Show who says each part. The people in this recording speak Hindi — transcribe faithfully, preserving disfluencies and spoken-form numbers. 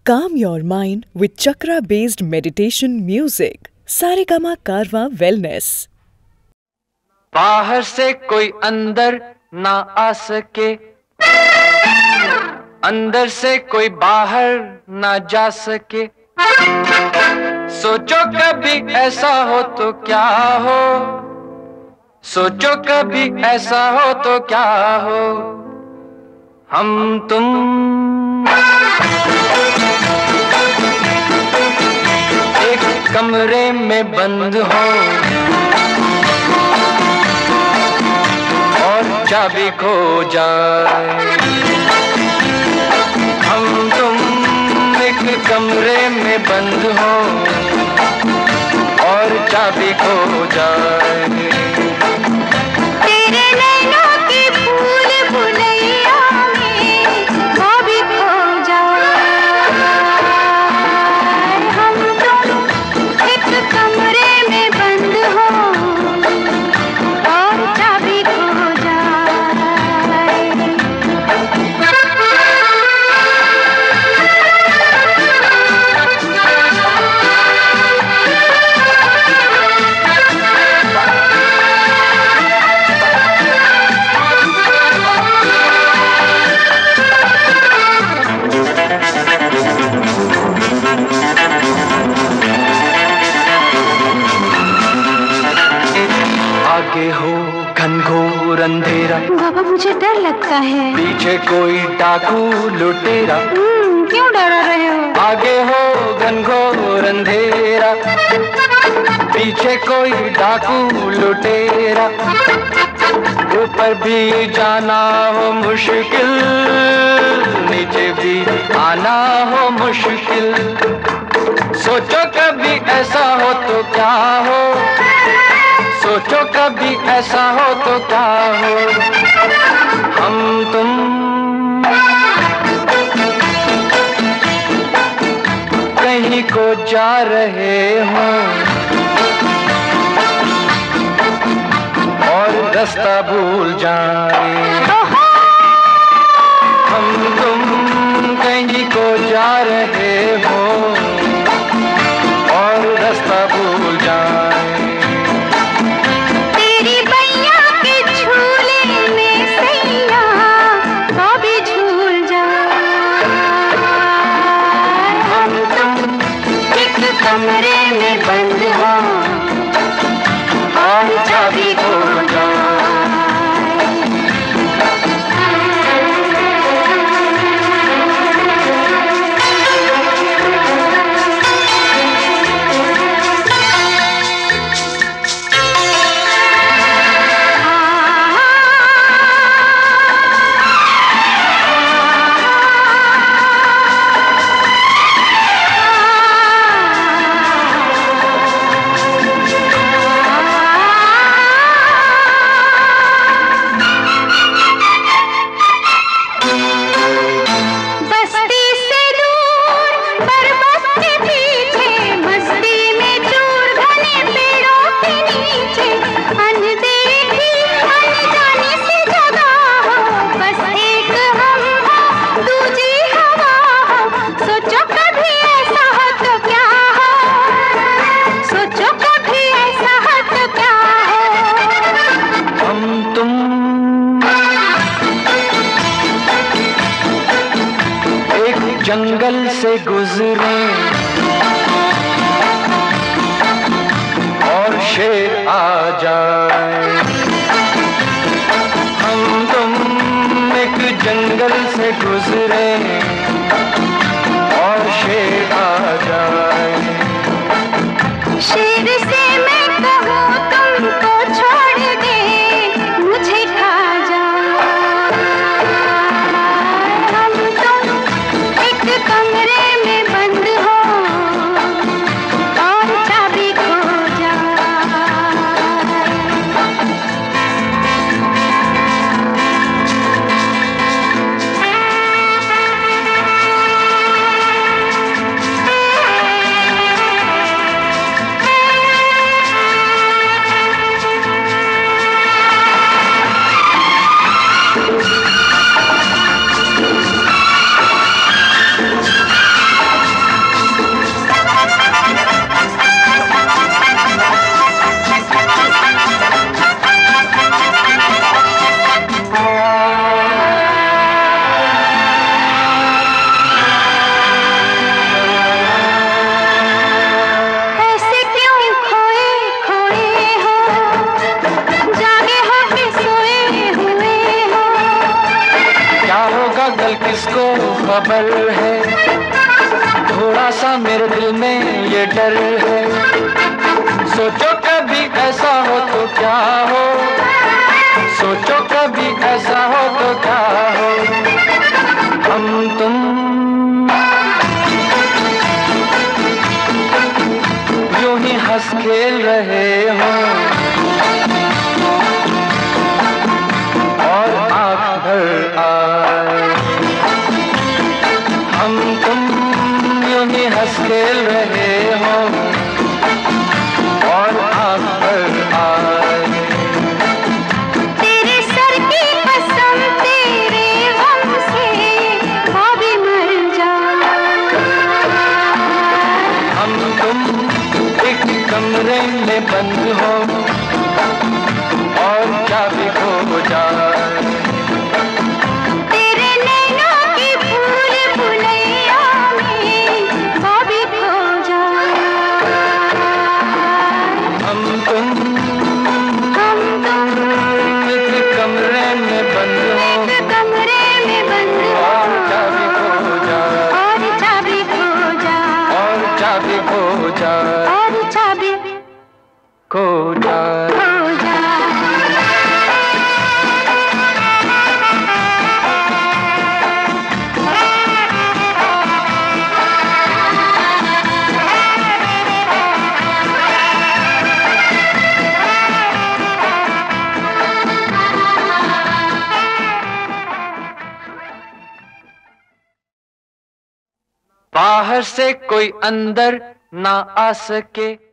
Speaker 1: Calm your mind with chakra-based meditation music. Saregama Karwa Wellness.
Speaker 2: बाहर से कोई अंदर ना आ सके, अंदर से कोई बाहर ना जा सके। सोचो कभी ऐसा हो तो क्या हो, सोचो कभी ऐसा हो तो क्या हो। हम तुम एक कमरे में बंद हो और चाबी खो जाए। हम तुम एक कमरे में बंद हो और चाबी खो जाए।
Speaker 3: तेरे नैनों की फूल भुलैया में वो भी खो जाए। हम तुम एक कमरे में बंद हो और चाबी खो जाए।
Speaker 2: आगे हो घनघोर अंधेरा,
Speaker 3: बाबा मुझे डर लगता है।
Speaker 2: पीछे कोई डाकू लुटेरा।
Speaker 3: हम्म, क्यों डरा रहे हो?
Speaker 2: आगे हो घनघोर अंधेरा, पीछे कोई डाकू लुटेरा। ऊपर भी जाना हो मुश्किल, नीचे भी आना हो मुश्किल। सोचो कभी ऐसा हो तो क्या हो, सोचो कभी ऐसा हो तो क्या हो। हम तुम कहीं को जा रहे हो और रास्ता भूल जाए। हम तुम कहीं को जा रहे हो और रास्ता भूल जाए।
Speaker 3: तेरी बैया के झूले में सैया वो भी झूल जाए। हम तुम एक कमरे में बंद हो और चाबी खो जाए।
Speaker 2: जंगल से गुजरे और शेर आ जाए। हम तुम एक जंगल से गुजरे और शेर आ जाए।
Speaker 3: शेर से मैं कहूँ तुमको छोड़ दे, मुझे खा जाए। हम तुम एक कमरे में बंद हो और चाबी खो जाए।
Speaker 2: खबर है, थोड़ा सा मेरे दिल में ये डर है। सोचो कभी ऐसा हो तो क्या हो, सोचो कभी ऐसा हो तो क्या हो। हम तुम यूं ही हंस खेल रहे हो और आँख भर आए। हम तुम यूं ही हंस खेल रहे हो और आँख भर आए।
Speaker 3: तेरे सर की कसम तेरे गम से कभी मर जाए।
Speaker 2: हम तुम एक कमरे में बंद हो और चाबी खो जाए।
Speaker 3: तेरे नैनों की भूल भुलैया में कभी खो जाए।
Speaker 2: हम तुम
Speaker 3: हम तुम
Speaker 2: एक कमरे में बंद हो
Speaker 3: एक कमरे में बंद हो
Speaker 2: और चाबी खो जाए,
Speaker 3: और चाबी खो जाए,
Speaker 2: और चाबी खो जाए,
Speaker 3: और चाबी
Speaker 2: खो जाए।
Speaker 3: खो जाए।
Speaker 2: बाहर से कोई अंदर ना आ सके,